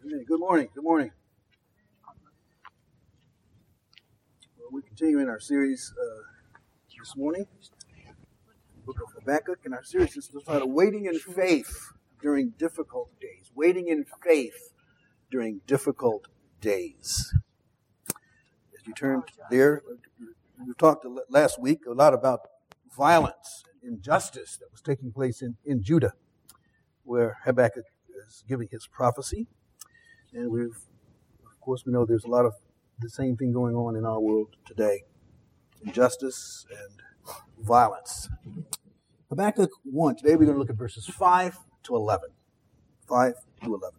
Amen. Good morning. Good morning. Well, we're continuing our series this morning, Book of Habakkuk, and our series is entitled Waiting in Faith During Difficult Days. Waiting in Faith During Difficult Days. As you turn there, we talked last week a lot about violence and injustice that was taking place in Judah, where Habakkuk is giving his prophecy. And of course, we know there's a lot of the same thing going on in our world today. Injustice and violence. Habakkuk 1. Today we're going to look at verses 5 to 11. 5 to 11.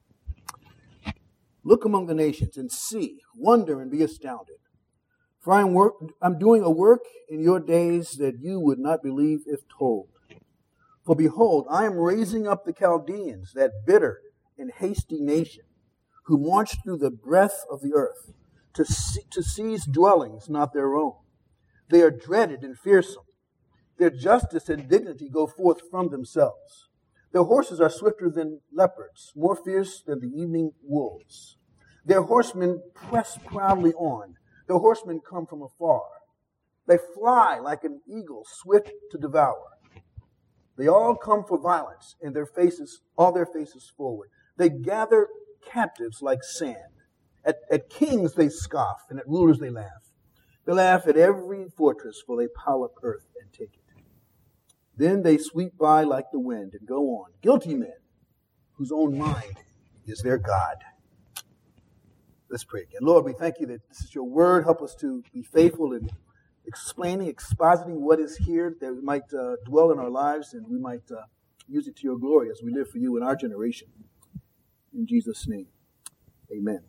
Look among the nations and see, wonder and be astounded. For I'm doing a work in your days that you would not believe if told. For behold, I am raising up the Chaldeans, that bitter and hasty nation, who march through the breadth of the earth, to seize dwellings not their own. They are dreaded and fearsome. Their justice and dignity go forth from themselves. Their horses are swifter than leopards, more fierce than the evening wolves. Their horsemen press proudly on. Their horsemen come from afar. They fly like an eagle, swift to devour. They all come for violence, and all their faces forward. They gather captives like sand. At kings they scoff, and at rulers they laugh. They laugh at every fortress, for they pile up earth and take it. Then they sweep by like the wind and go on. Guilty men, whose own mind is their God. Let's pray again. Lord, we thank you that this is your word. Help us to be faithful in explaining, expositing what is here, that we might dwell in our lives and we might use it to your glory as we live for you in our generation. In Jesus' name, amen.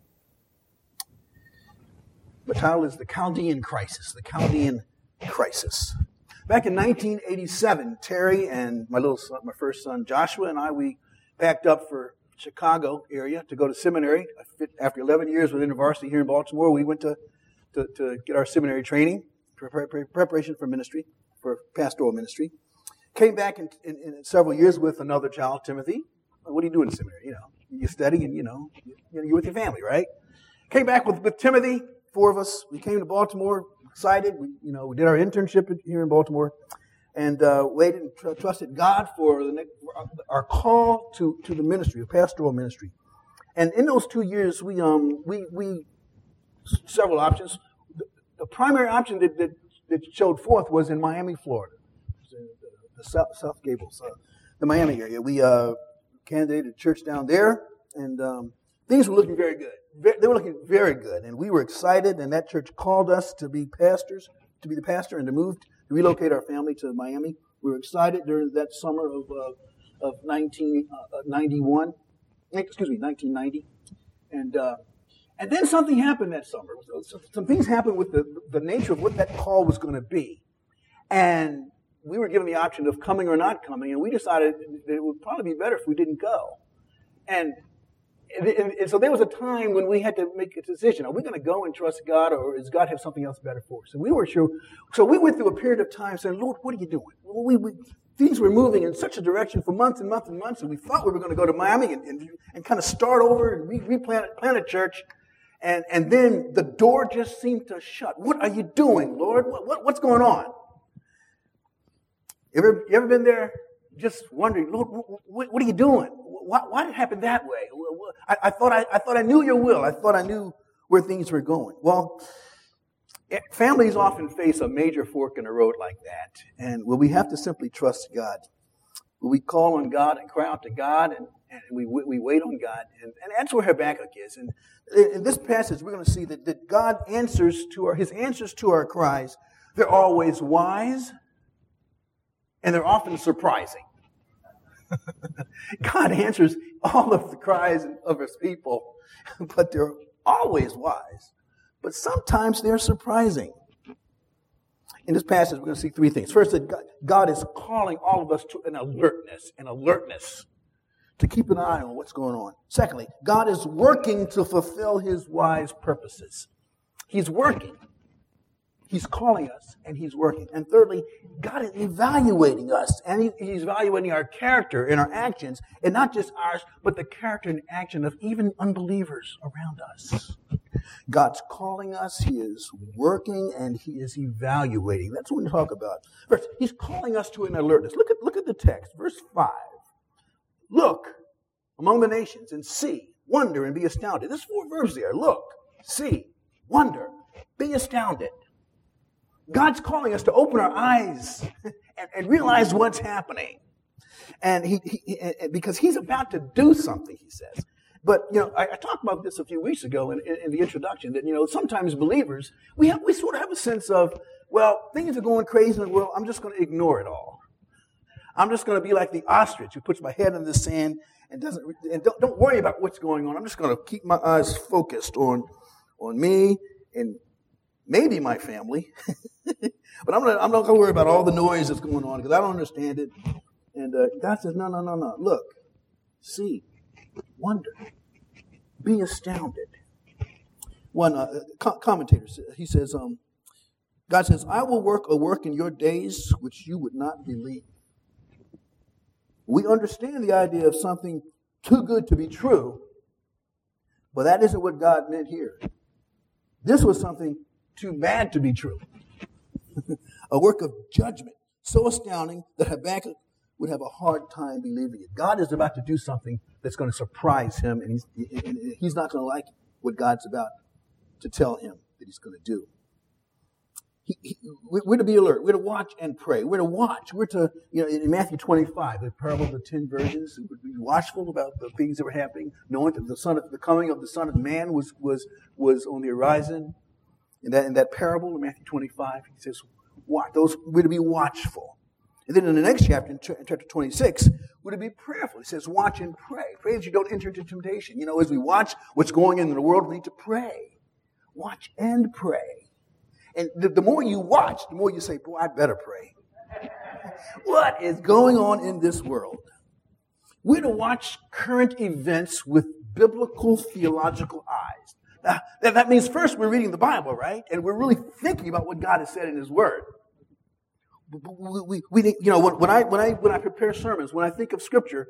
The title is The Chaldean Crisis. The Chaldean Crisis. Back in 1987, Terry and my first son Joshua and I, we packed up for Chicago area to go to seminary. After 11 years within the varsity here in Baltimore, we went to get our seminary training, preparation for ministry, for pastoral ministry. Came back in several years with another child, Timothy. What do you do in seminary? You study and, you're with your family, right? Came back with Timothy, 4 of us. We came to Baltimore, excited. We did our internship here in Baltimore and waited and trusted God for our call to the ministry, the pastoral ministry. And in those 2 years, we several options. The primary option that showed forth was in Miami, Florida, the South Gables, the Miami area. We candidated a church down there, and things were looking very good. They were looking very good, and we were excited, and that church called us to be pastors, to be the pastor, and to relocate our family to Miami. We were excited during that summer of 1990. And then something happened that summer. Some things happened with the nature of what that call was going to be. And we were given the option of coming or not coming, and we decided that it would probably be better if we didn't go. And so there was a time when we had to make a decision. Are we going to go and trust God, or does God have something else better for us? And we weren't sure. So we went through a period of time saying, Lord, what are you doing? Things were moving in such a direction for months and months and months, and we thought we were going to go to Miami and kind of start over and plant a church. And then the door just seemed to shut. What are you doing, Lord? What's going on? You ever been there just wondering, Lord, what are you doing? Why did it happen that way? I thought I knew your will. I thought I knew where things were going. Well, families often face a major fork in the road like that. And we have to simply trust God. We call on God and cry out to God, and we wait on God. And that's where Habakkuk is. And in this passage, we're going to see that God answers his answers to our cries. They're always wise, and they're often surprising. God answers all of the cries of his people, but they're always wise. But sometimes they're surprising. In this passage, we're going to see 3 things. First, that God is calling all of us to an alertness, to keep an eye on what's going on. Secondly, God is working to fulfill his wise purposes. He's working. He's calling us and he's working. And thirdly, God is evaluating us, and he's evaluating our character and our actions, and not just ours, but the character and action of even unbelievers around us. God's calling us, he is working, and he is evaluating. That's what we talk about. First, he's calling us to an alertness. Look at the text, verse 5. Look among the nations and see, wonder, and be astounded. There's 4 verbs there. Look, see, wonder, be astounded. God's calling us to open our eyes and realize what's happening. And because he's about to do something, he says. But, I talked about this a few weeks ago in the introduction, that, sometimes believers, we sort of have a sense of, well, things are going crazy in the world, I'm just going to ignore it all. I'm just going to be like the ostrich who puts my head in the sand and don't worry about what's going on. I'm just going to keep my eyes focused on me and maybe my family. But I'm not going to worry about all the noise that's going on because I don't understand it. And God says, no. Look, see, wonder, be astounded. One commentator, he says, God says, I will work a work in your days which you would not believe. We understand the idea of something too good to be true, but that isn't what God meant here. This was something too bad to be true. A work of judgment so astounding that Habakkuk would have a hard time believing it. God is about to do something that's going to surprise him, and he's not going to like what God's about to tell him that he's going to do. We're to be alert. We're to watch and pray. We're to watch. We're to, in Matthew 25, the parable of the 10 virgins, we would be watchful about the things that were happening, knowing that the coming of the Son of Man was on the horizon. In that parable in Matthew 25, he says, watch. We're to be watchful. And then in the next chapter, in chapter 26, we're to be prayerful. He says, watch and pray. Pray that you don't enter into temptation. As we watch what's going on in the world, we need to pray. Watch and pray. And the more you watch, the more you say, boy, I better pray. What is going on in this world? We're to watch current events with biblical theological eyes. Now, that means first we're reading the Bible, right? And we're really thinking about what God has said in his word. When I prepare sermons, when I think of Scripture,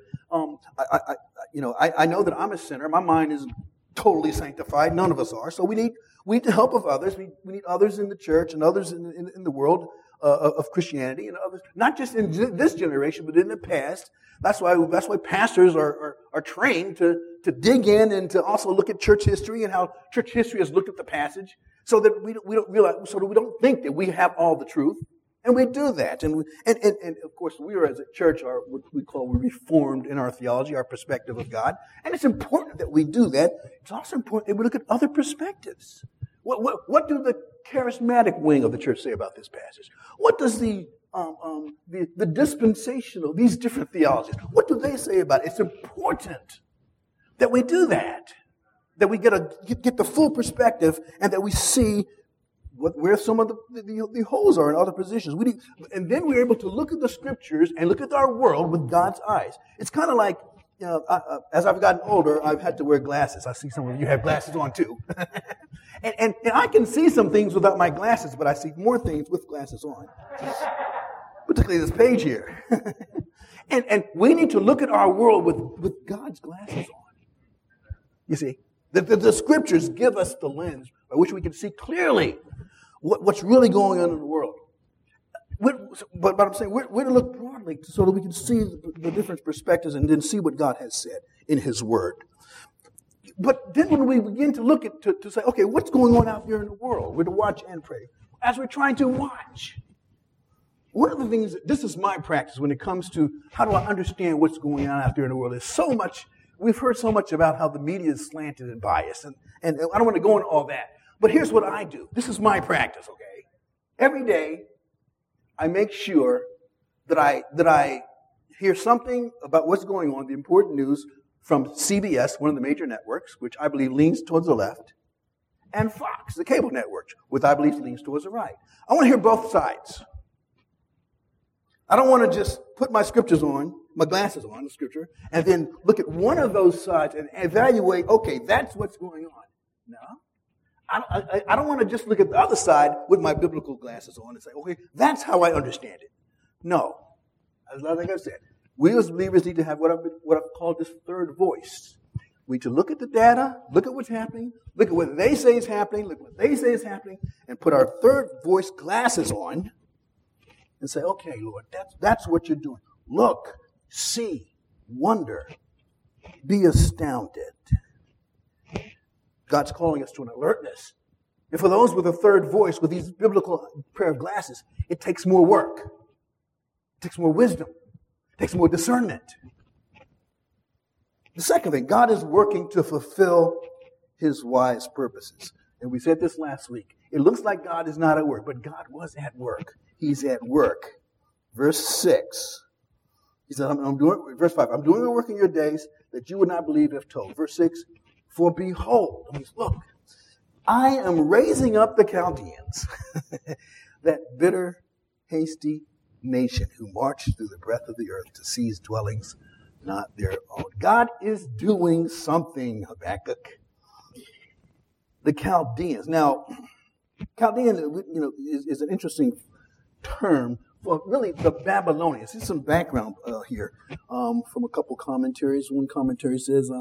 I know that I'm a sinner. My mind isn't totally sanctified. None of us are. So we need the help of others. We need others in the church and others in the world of Christianity and others, not just in this generation, but in the past. That's why pastors are trained to dig in and to also look at church history and how church history has looked at the passage, so that we don't think that we have all the truth. And we do that. And of course, we are as a church are what we're reformed in our theology, our perspective of God. And it's important that we do that. It's also important that we look at other perspectives. What do the charismatic wing of the church say about this passage? What does the dispensational, these different theologies, what do they say about it? It's important that we do that we get the full perspective, and that we see where some of the holes are in other positions. And then we're able to look at the Scriptures and look at our world with God's eyes. It's kind of like, as I've gotten older, I've had to wear glasses. I see some of you have glasses on too. and I can see some things without my glasses, but I see more things with glasses on. Particularly this page here. and we need to look at our world with God's glasses on. You see, the Scriptures give us the lens by which we can see clearly what's really going on in the world. But I'm saying we're to look broadly so that we can see the different perspectives and then see what God has said in his word. But then when we begin to look at, to say, okay, what's going on out there in the world? We're to watch and pray. As we're trying to watch, one of the things, this is my practice when it comes to how do I understand what's going on out there in the world. There's so much, we've heard so much about how the media is slanted and biased, and I don't want to go into all that. But here's what I do. This is my practice, okay? Every day, I make sure that I hear something about what's going on, the important news, from CBS, one of the major networks, which I believe leans towards the left, and Fox, the cable network, which I believe leans towards the right. I want to hear both sides. I don't want to just put my scriptures on, my glasses on, the Scripture, and then look at one of those sides and evaluate, okay, that's what's going on. No. I don't want to just look at the other side with my biblical glasses on and say, okay, that's how I understand it. No. Like I said, we as believers need to have what I've called this third voice. We need to look at the data, look at what's happening, look at what they say is happening, look at what they say is happening, and put our third voice glasses on and say, okay, Lord, that's what you're doing. Look, see, wonder, be astounded. God's calling us to an alertness. And for those with a third voice, with these biblical prayer glasses, it takes more work. It takes more wisdom. It takes more discernment. The second thing, God is working to fulfill his wise purposes. And we said this last week. It looks like God is not at work, but God was at work. He's at work. Verse 6. He said, verse 5, I'm doing a work in your days that you would not believe if told. Verse 6, for behold, look, I am raising up the Chaldeans, that bitter, hasty nation who marched through the breadth of the earth to seize dwellings not their own. God is doing something, Habakkuk. The Chaldeans. Now, Chaldean, is an interesting term for really the Babylonians. Here's some background here from a couple commentaries. One commentary says,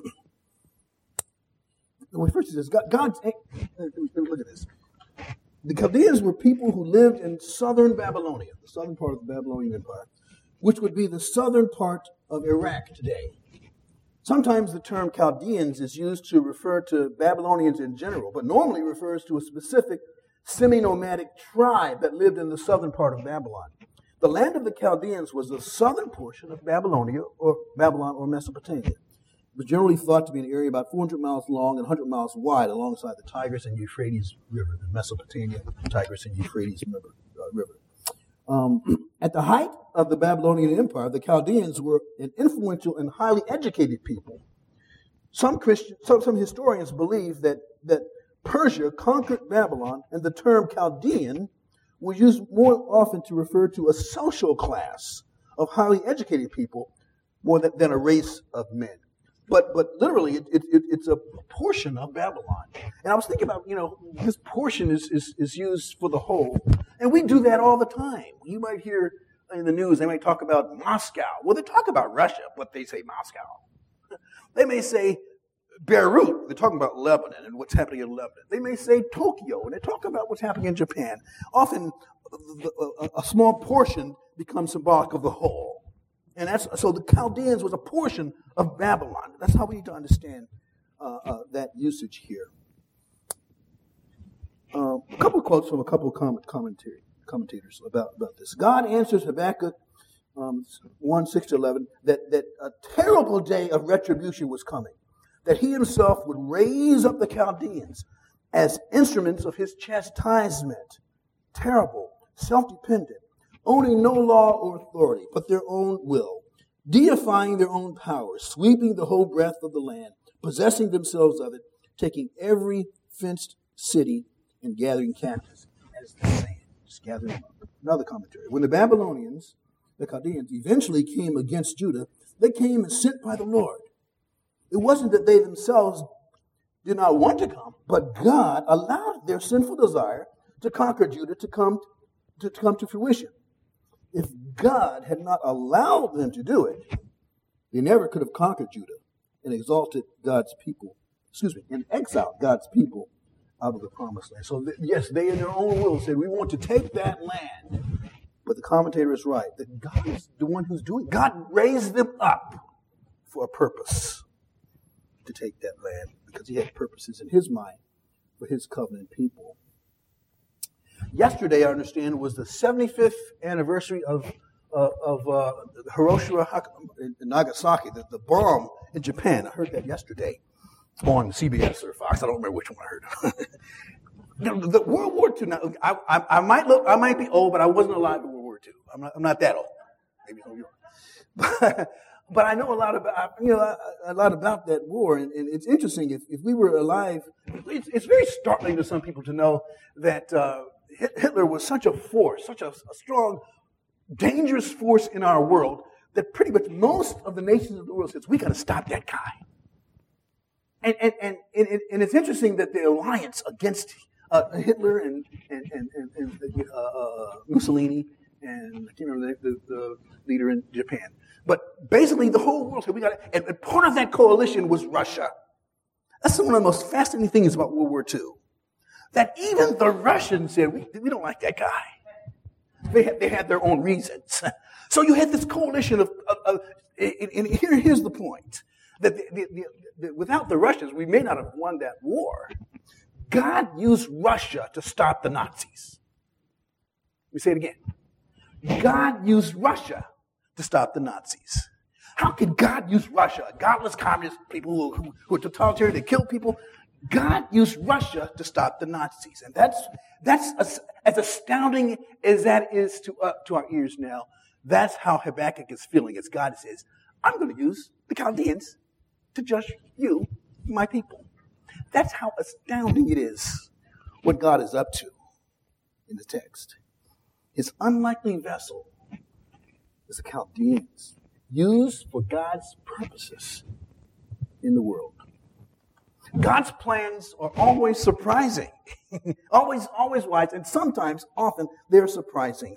first it says, God's. Look at this. The Chaldeans were people who lived in southern Babylonia, the southern part of the Babylonian Empire, which would be the southern part of Iraq today. Sometimes the term Chaldeans is used to refer to Babylonians in general, but normally refers to a specific semi-nomadic tribe that lived in the southern part of Babylon. The land of the Chaldeans was the southern portion of Babylonia or Babylon or Mesopotamia. It was generally thought to be an area about 400 miles long and 100 miles wide alongside the Tigris and Euphrates River, the Mesopotamia, Tigris and Euphrates River. At the height of the Babylonian Empire, the Chaldeans were an influential and highly educated people. Some historians believe that Persia conquered Babylon, and the term Chaldean was used more often to refer to a social class of highly educated people more than a race of men. But literally, it's a portion of Babylon. And I was thinking about, this portion is used for the whole. And we do that all the time. You might hear in the news, they might talk about Moscow. Well, they talk about Russia, but they say Moscow. They may say Beirut. They're talking about Lebanon and what's happening in Lebanon. They may say Tokyo, and they talk about what's happening in Japan. Often, a small portion becomes symbolic of the whole. And so the Chaldeans was a portion of Babylon. That's how we need to understand that usage here. A couple of quotes from a couple of commentators about this. God answers Habakkuk 1:6-11 that a terrible day of retribution was coming, that he himself would raise up the Chaldeans as instruments of his chastisement, terrible, self-dependent, owning no law or authority, but their own will, deifying their own power, sweeping the whole breadth of the land, possessing themselves of it, taking every fenced city and gathering captives as the sand. Just gathering them up. Another commentary. When the Babylonians, the Chaldeans, eventually came against Judah, they came as sent by the Lord. It wasn't that they themselves did not want to come, but God allowed their sinful desire to conquer Judah to come to fruition. If God had not allowed them to do it, they never could have conquered Judah and exalted God's people, and exiled God's people out of the promised land. So yes, they in their own will said, we want to take that land. But the commentator is right, that God is the one who's doing it. God raised them up for a purpose to take that land because he had purposes in his mind for his covenant people. Yesterday, I understand, was the 75th anniversary of Hiroshima and Nagasaki, the bomb in Japan. I heard that yesterday on CBS or Fox. I don't remember which one I heard. The World War II. Now, I might be old, but I wasn't alive in World War II. I'm not that old. Maybe some of you are. But I know a lot about that war, and it's interesting. If we were alive, it's very startling to some people to know that Hitler was such a force, such a strong, dangerous force in our world that pretty much most of the nations of the world says, we got to stop that guy. And it's interesting that the alliance against Hitler and Mussolini, and I can't remember the leader in Japan. But basically the whole world said, and part of that coalition was Russia. That's one of the most fascinating things about World War II. That even the Russians said, we don't like that guy. They had their own reasons. So you had this coalition and here's the point. That without the Russians, we may not have won that war. God used Russia to stop the Nazis. Let me say it again. God used Russia to stop the Nazis. How could God use Russia, a godless communist people who are totalitarian, they kill people? God used Russia to stop the Nazis. And that's as astounding as that is to our ears now. That's how Habakkuk is feeling as God says, I'm going to use the Chaldeans to judge you, my people. That's how astounding it is what God is up to in the text. His unlikely vessel is the Chaldeans, used for God's purposes in the world. God's plans are always surprising, always wise, and sometimes, often, they're surprising.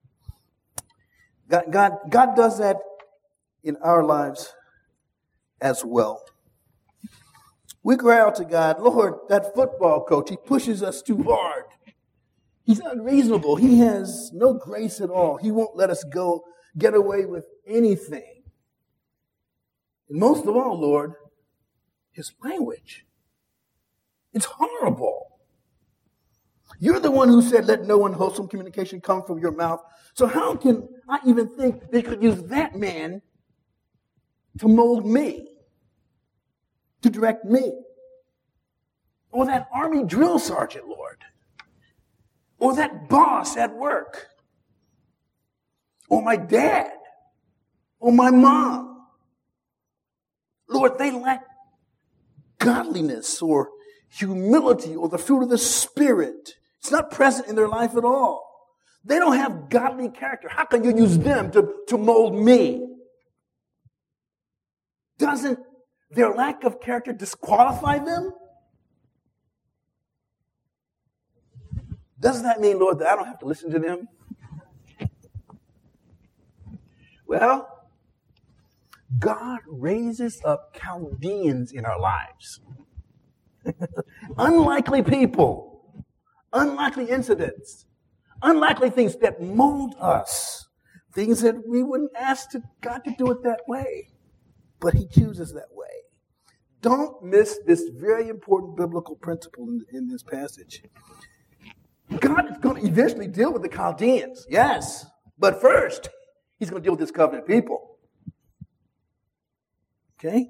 God does that in our lives as well. We cry out to God, Lord, that football coach, he pushes us too hard. He's unreasonable. He has no grace at all. He won't let us get away with anything. And most of all, Lord, his language. It's horrible. You're the one who said, let no unwholesome communication come from your mouth. So how can I even think they could use that man to mold me, to direct me? Or that army drill sergeant, Lord. Or that boss at work. Or my dad. Or my mom. Lord, they lack godliness or humility or the fruit of the Spirit. It's not present in their life at all. They don't have godly character. How can you use them to mold me? Doesn't their lack of character disqualify them? Doesn't that mean, Lord, that I don't have to listen to them? Well, God raises up Chaldeans in our lives. Unlikely people, unlikely incidents, unlikely things that mold us, things that we wouldn't ask God to do it that way, but he chooses that way. Don't miss this very important biblical principle in this passage. God is going to eventually deal with the Chaldeans, yes, but first, he's going to deal with his covenant people. Okay?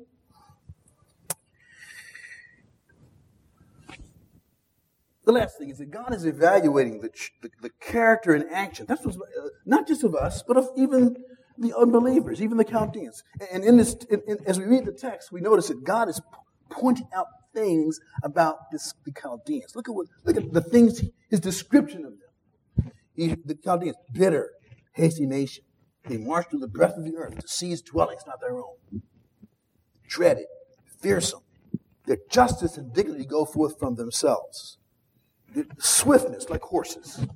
The last thing is that God is evaluating the character and action. That's what's, not just of us, but of even the unbelievers, even the Chaldeans. And as we read the text, we notice that God is pointing out things about the Chaldeans. Look at the things, his description of them. The Chaldeans, bitter, hasty nation. They march through the breadth of the earth to seize dwellings not their own. Dreaded, fearsome. Their justice and dignity go forth from themselves. Swiftness like horses.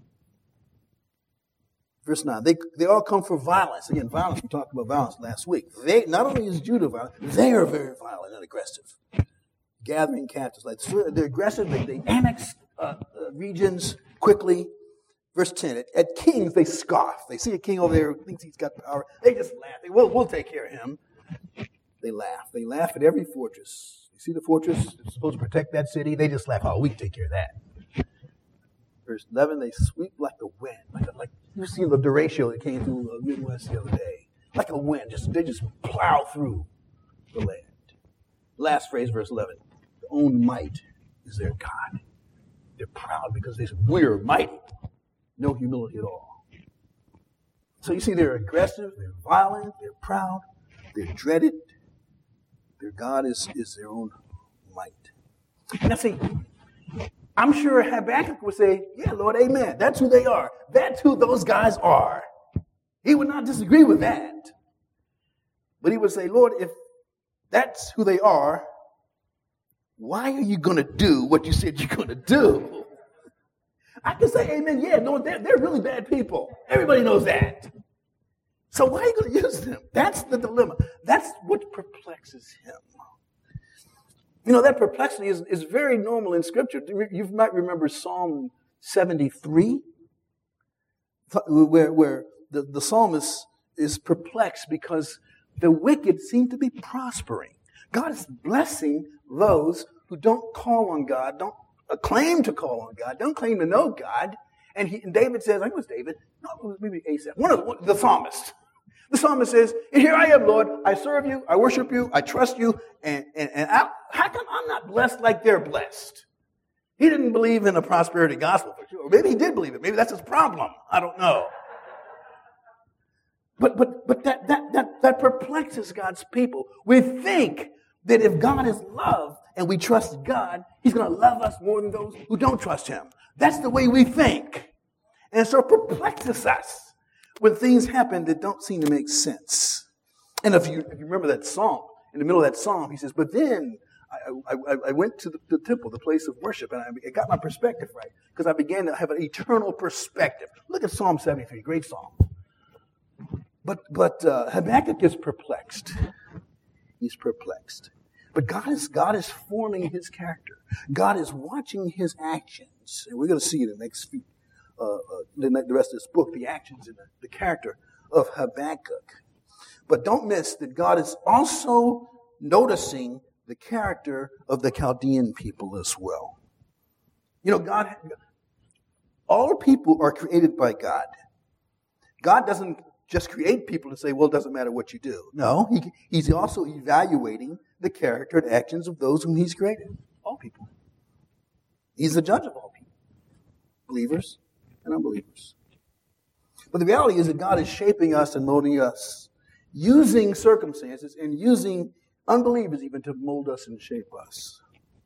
Verse 9, they all come for violence. Again, violence, we talked about violence last week. They, not only is Judah violent, they are very violent and aggressive. Gathering captives. They're aggressive, they annex regions quickly. Verse 10, at kings they scoff. They see a king over there who thinks he's got power. They just laugh. We'll take care of him. They laugh. They laugh at every fortress. You see the fortress? They're supposed to protect that city. They just laugh. Oh, we can take care of that. Verse 11, they sweep like the wind. Like you see the derecho that came through the Midwest the other day. Like a wind. They just plow through the land. Last phrase, verse 11. Their own might is their God. They're proud because they said, we're mighty. No humility at all. So you see, they're aggressive, they're violent, they're proud, they're dreaded. Their God is their own might. Now see, I'm sure Habakkuk would say, yeah, Lord, amen. That's who they are. That's who those guys are. He would not disagree with that. But he would say, Lord, if that's who they are, why are you going to do what you said you're going to do? I can say amen. Yeah, no, they're really bad people. Everybody knows that. So why are you going to use them? That's the dilemma. That's what perplexes him. You know, that perplexity is very normal in Scripture. You might remember Psalm 73, where the psalmist is perplexed because the wicked seem to be prospering. God is blessing those who don't call on God, don't claim to call on God, don't claim to know God. And David says, I think it was David, no, maybe Asaph, the psalmist. The psalmist says, here I am, Lord, I serve you, I worship you, I trust you, and how come I'm not blessed like they're blessed? He didn't believe in the prosperity gospel for sure. Maybe he did believe it. Maybe that's his problem. I don't know. But that perplexes God's people. We think that if God is love and we trust God, he's going to love us more than those who don't trust him. That's the way we think. And so it perplexes us when things happen that don't seem to make sense. And if you remember that song, in the middle of that psalm, he says, but then I went to the temple, the place of worship, and I got my perspective right because I began to have an eternal perspective. Look at Psalm 73, great psalm. But Habakkuk is perplexed. He's perplexed. But God is forming his character. God is watching his actions. And we're going to see in the next few, the rest of this book, the actions and the character of Habakkuk. But don't miss that God is also noticing the character of the Chaldean people as well. You know, all people are created by God. God doesn't just create people to say, well, it doesn't matter what you do. No, he's also evaluating the character and actions of those whom he's created. All people. He's the judge of all people. Believers and unbelievers. But the reality is that God is shaping us and molding us, using circumstances and using unbelievers even to mold us and shape us.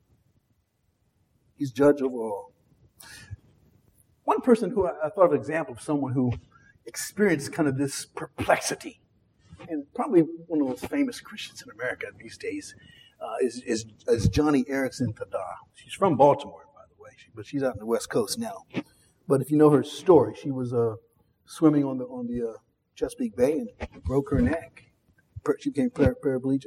He's judge of all. One person who I thought of an example of someone who experienced kind of this perplexity, and probably one of the most famous Christians in America these days is Joni Eareckson Tada. She's from Baltimore, by the way, but she's out on the West Coast now. But if you know her story, she was swimming on the Chesapeake Bay and broke her neck. She became paraplegic.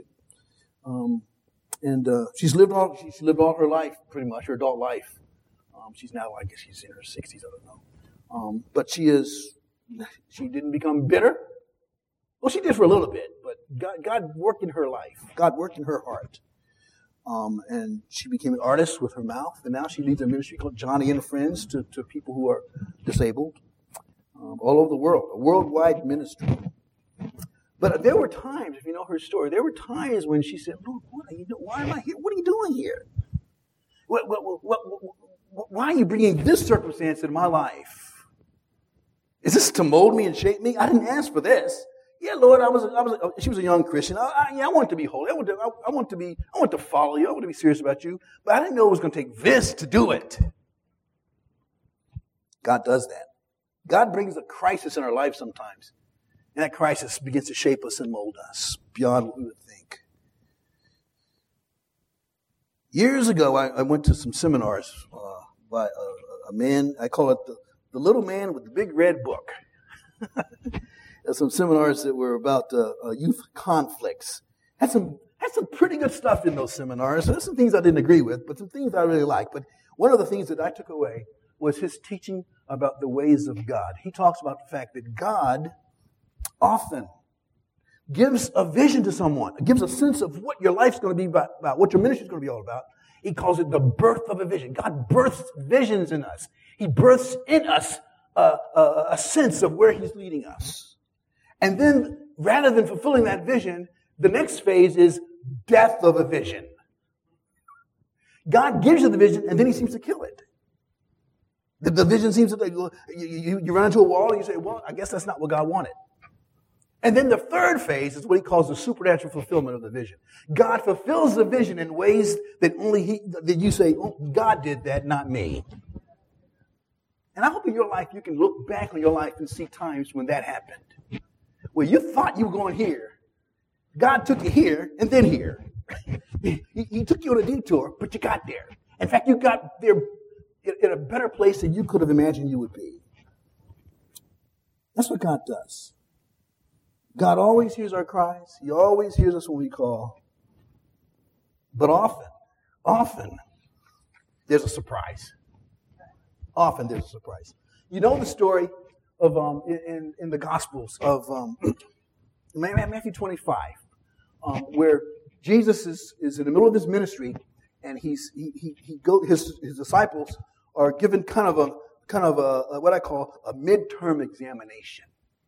She's lived all her life, pretty much, her adult life. She's now, I guess she's in her 60s, I don't know. But she didn't become bitter. Well, she did for a little bit, but God worked in her life. God worked in her heart. And she became an artist with her mouth, and now she leads a ministry called Joni and Friends to people who are disabled all over the world, a worldwide ministry. But there were times, if you know her story, there were times when she said, Lord, why am I here? What are you doing here? Why are you bringing this circumstance into my life? Is this to mold me and shape me? I didn't ask for this. Yeah, Lord, she was a young Christian. I want to be holy. I want to follow you. I want to be serious about you. But I didn't know it was going to take this to do it. God does that. God brings a crisis in our life sometimes. And that crisis begins to shape us and mold us beyond what we would think. Years ago, I went to some seminars by a man, I call it the little man with the big red book. Some seminars that were about youth conflicts. Had some pretty good stuff in those seminars. There's some things I didn't agree with, but some things I really liked. But one of the things that I took away was his teaching about the ways of God. He talks about the fact that God often gives a vision to someone, gives a sense of what your life's going to be about, what your ministry is going to be all about. He calls it the birth of a vision. God births visions in us. He births in us a sense of where he's leading us. And then, rather than fulfilling that vision, the next phase is death of a vision. God gives you the vision, and then he seems to kill it. The vision seems to, you run into a wall, and you say, well, I guess that's not what God wanted. And then the third phase is what he calls the supernatural fulfillment of the vision. God fulfills the vision in ways that that you say, oh, God did that, not me. And I hope in your life you can look back on your life and see times when that happened. Where you thought you were going here. God took you here and then here. He took you on a detour, but you got there. In fact, you got there in a better place than you could have imagined you would be. That's what God does. God always hears our cries. He always hears us when we call. But often, there's a surprise. Often there's a surprise. You know the story of in the Gospels of Matthew 25, where Jesus is in the middle of his ministry, and his disciples are given kind of a what I call a midterm examination.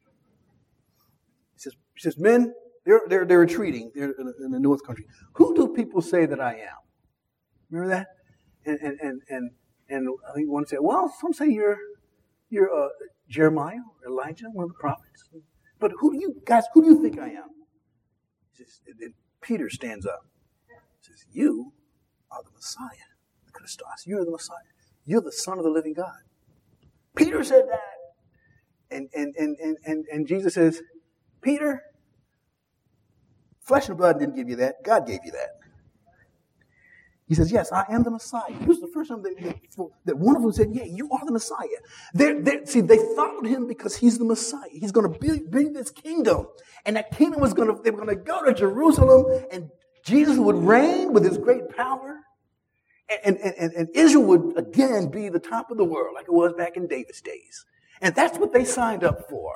He says, men, they're retreating. They're in the north country. Who do people say that I am? Remember that? And I think one said, well, some say you're Jeremiah or Elijah, one of the prophets. But who do you think I am? Then Peter stands up. He says, you are the Messiah, the Christos. You're the Messiah. You're the Son of the living God. Peter said that. And Jesus says, Peter, flesh and blood didn't give you that. God gave you that. He says, yes, I am the Messiah. This was the first time that one of them said, yeah, you are the Messiah. They followed him because he's the Messiah. He's going to bring this kingdom. And that kingdom they were going to go to Jerusalem, and Jesus would reign with his great power. And Israel would again be the top of the world like it was back in David's days. And that's what they signed up for.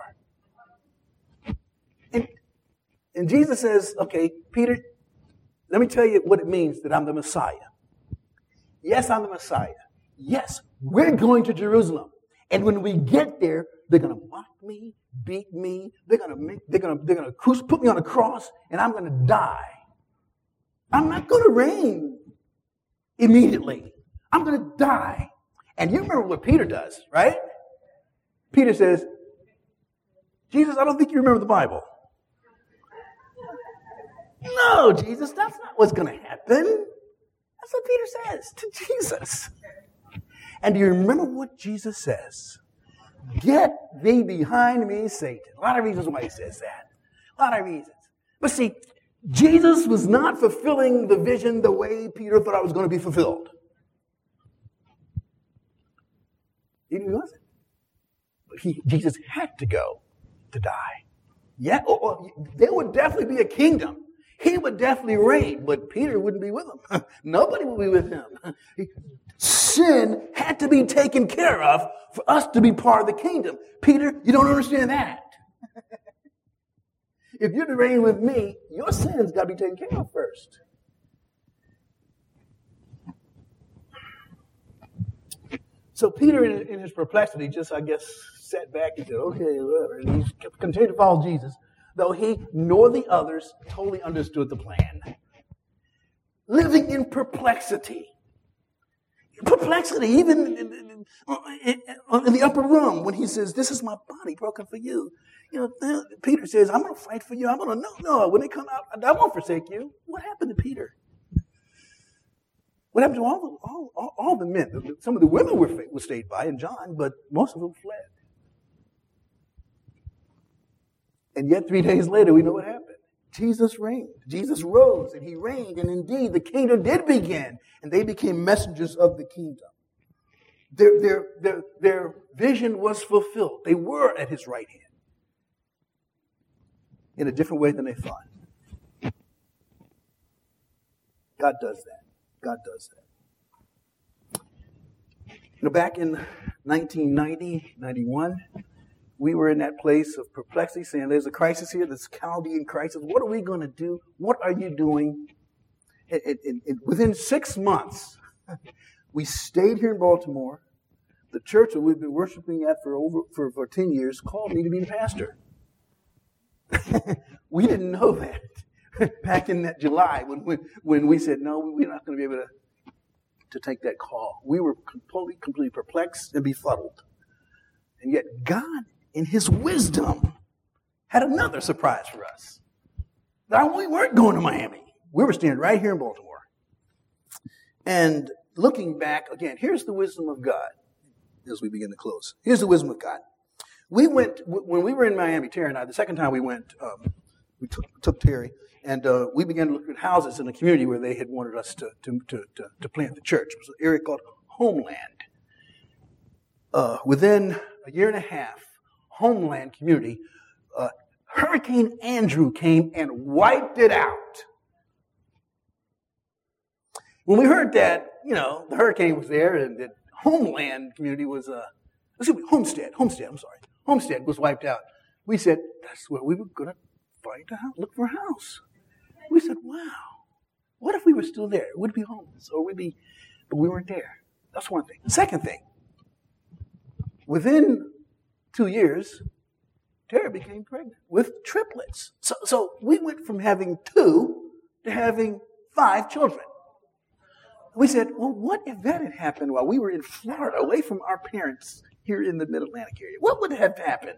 And Jesus says, okay, Peter, let me tell you what it means that I'm the Messiah. Yes, I'm the Messiah. Yes, we're going to Jerusalem. And when we get there, they're going to mock me, beat me. They're going to put me on a cross, and I'm going to die. I'm not going to reign immediately. I'm going to die. And you remember what Peter does, right? Peter says, Jesus, I don't think you remember the Bible. No, Jesus, that's not what's going to happen. That's what Peter says to Jesus. And do you remember what Jesus says? Get thee behind me, Satan. A lot of reasons why he says that. A lot of reasons. But see, Jesus was not fulfilling the vision the way Peter thought it was going to be fulfilled. He wasn't. But Jesus had to go to die. Yeah, there would definitely be a kingdom. He would definitely reign, but Peter wouldn't be with him. Nobody would be with him. Sin had to be taken care of for us to be part of the kingdom. Peter, you don't understand that. If you're to reign with me, your sin's got to be taken care of first. So Peter, in his perplexity, just, I guess, sat back and said, okay, whatever. And he continued to follow Jesus, though he nor the others totally understood the plan. Living in perplexity. Perplexity, even in the upper room, when he says, this is my body broken for you. You know, Peter says, I'm going to fight for you. I'm going to, no, when they come out, I won't forsake you. What happened to Peter? What happened to all the men? Some of the women were stayed by, and John, but most of them fled. And yet 3 days later, we know what happened. Jesus reigned. Jesus rose, and he reigned, and indeed the kingdom did begin, and they became messengers of the kingdom. Their vision was fulfilled. They were at his right hand in a different way than they thought. God does that. God does that. You know, back in 1990, 91, we were in that place of perplexity, saying there's a crisis here, this Chaldean crisis. What are we going to do? What are you doing? Within 6 months, we stayed here in Baltimore. The church that we've been worshiping at for 10 years called me to be the pastor. We didn't know that back in that July when we said, no, we're not going to be able to take that call. We were completely perplexed and befuddled. And yet God, in his wisdom, had another surprise for us. That we weren't going to Miami. We were staying right here in Baltimore. And looking back, again, here's the wisdom of God as we begin to close. Here's the wisdom of God. When we were in Miami, Terry and I, the second time we went we took Terry, and we began to look at houses in the community where they had wanted us to plant the church. It was an area called Homeland. Within a year and a half, Homeland community, Hurricane Andrew came and wiped it out. When we heard that, the hurricane was there and the Homeland community was, Homestead was wiped out. We said, that's where we were going to find a house, look for a house. We said, wow, what if we were still there? Would it be homeless? But we weren't there. That's one thing. Second thing, within 2 years, Tara became pregnant with triplets. So we went from having 2 to having 5 children. We said, well, what if that had happened while we were in Florida, away from our parents here in the Mid-Atlantic area? What would have happened?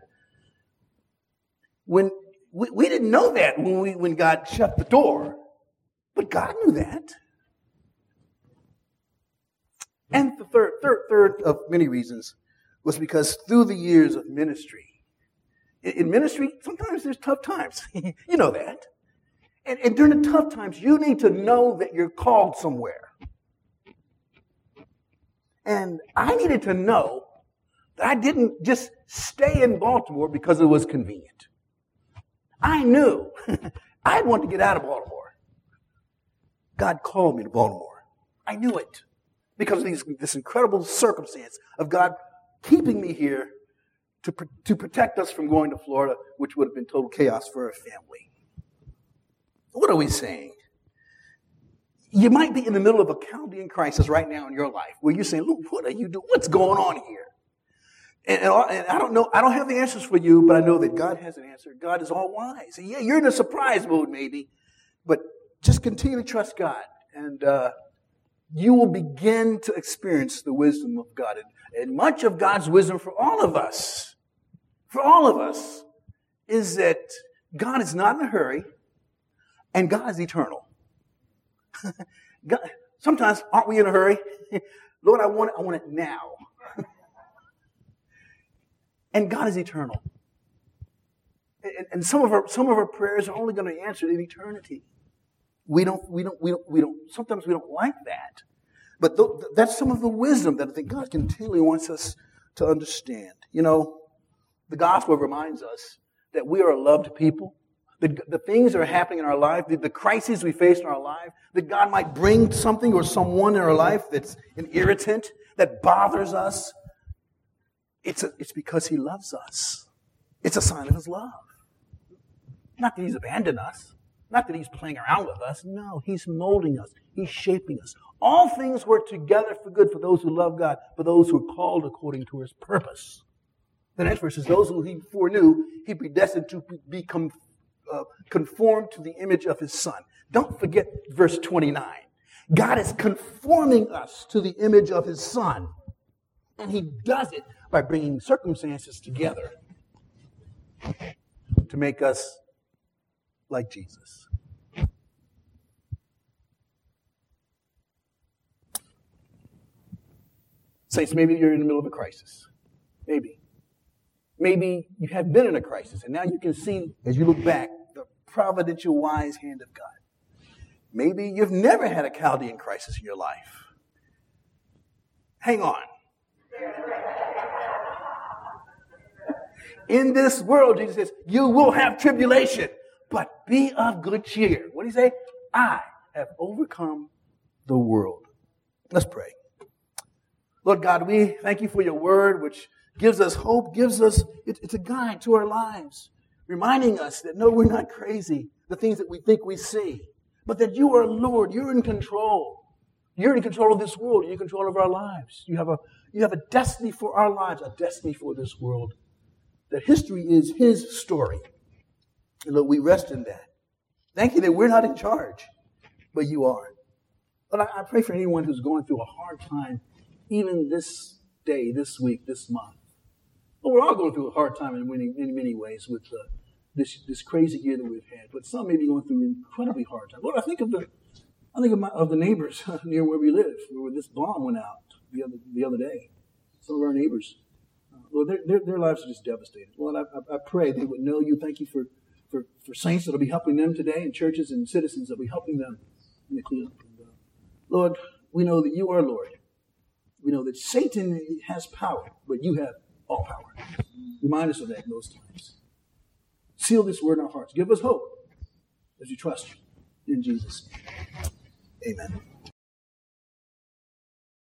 When we didn't know that when God shut the door, but God knew that. And the third of many reasons was because through the years of ministry, in ministry, sometimes there's tough times. You know that. And during the tough times, you need to know that you're called somewhere. And I needed to know that I didn't just stay in Baltimore because it was convenient. I knew I wanted to get out of Baltimore. God called me to Baltimore. I knew it because of this incredible circumstance of God keeping me here to protect us from going to Florida, which would have been total chaos for our family. What are we saying? You might be in the middle of a Chaldean crisis right now in your life where you're saying, look, what are you doing? What's going on here? And I don't know. I don't have the answers for you, but I know that God has an answer. God is all wise. And yeah, you're in a surprise mode maybe, but just continue to trust God. And you will begin to experience the wisdom of God. And much of God's wisdom for all of us, is that God is not in a hurry and God is eternal. God, sometimes aren't we in a hurry? Lord, I want it now. And God is eternal. And some of our prayers are only going to be answered in eternity. Sometimes we don't like that. But that's some of the wisdom that I think God continually wants us to understand. The gospel reminds us that we are a loved people. The things that are happening in our life, the crises we face in our life, that God might bring something or someone in our life that's an irritant, that bothers us. It's because He loves us. It's a sign of His love. Not that He's abandoned us. Not that He's playing around with us. No, He's molding us. He's shaping us. All things work together for good for those who love God, for those who are called according to His purpose. The next verse is, those who He foreknew, He predestined to become conformed to the image of His Son. Don't forget verse 29. God is conforming us to the image of His Son. And He does it by bringing circumstances together to make us like Jesus. Saints, maybe you're in the middle of a crisis. Maybe. Maybe you have been in a crisis, and now you can see, as you look back, the providential, wise hand of God. Maybe you've never had a Chaldean crisis in your life. Hang on. In this world, Jesus says, you will have tribulation, but be of good cheer. What do you say? I have overcome the world. Let's pray. Lord God, we thank you for your word, which gives us hope, it's a guide to our lives, reminding us that no, we're not crazy, the things that we think we see, but that you are Lord, you're in control. You're in control of this world, you're in control of our lives. You have a destiny for our lives, a destiny for this world. That history is His story. And Lord, we rest in that. Thank you that we're not in charge, but you are. But I pray for anyone who's going through a hard time, even this day, this week, this month. Well, we're all going through a hard time in many ways with this crazy year that we've had. But some may be going through an incredibly hard time. Lord, I think of the neighbors near where we live, where this bomb went out the other day. Some of our neighbors. Lord, their lives are just devastated. Lord, I pray they would know you. Thank you for for saints that will be helping them today, and churches and citizens that will be helping them in the cleanup. Lord, we know that you are Lord. We know that Satan has power, but you have all power. Remind us of that in those times. Seal this word in our hearts. Give us hope as we trust you. In Jesus' name, amen.